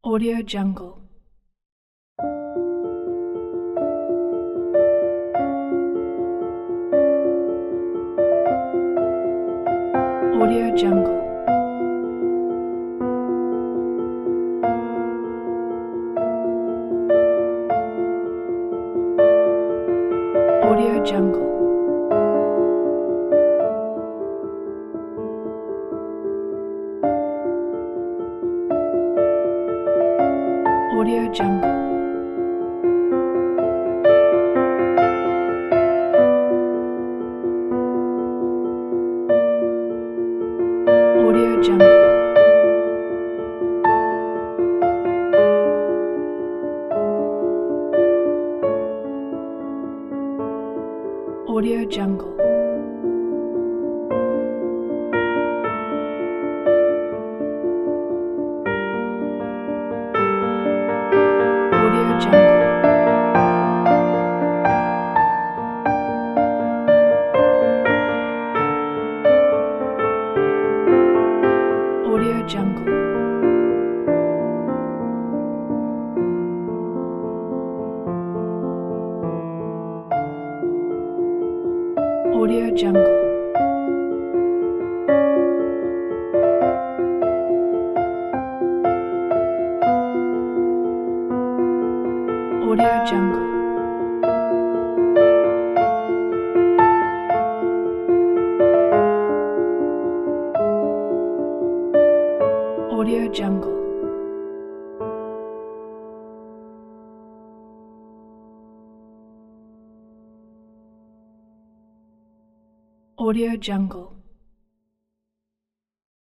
Audio Jungle. Audio Jungle. Audio Jungle. Audio Jungle. Audio Jungle. Audio Jungle. Audio Jungle. Audio Jungle. Audio Jungle. Audio Jungle. Audio Jungle. Audio Jungle.